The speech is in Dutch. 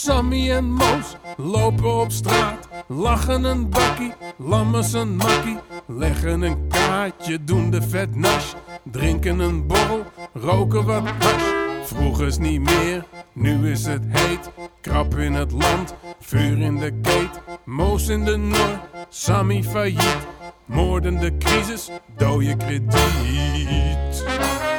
Sammy en Moos lopen op straat, lachen een bakkie, lammers een makkie, leggen een kaartje, doen de vetnash, drinken een borrel, roken wat hash. Vroeger is niet meer, nu is het heet, krap in het land, vuur in de keet, Moos in de nor, Sammy failliet, moordende crisis, dode krediet.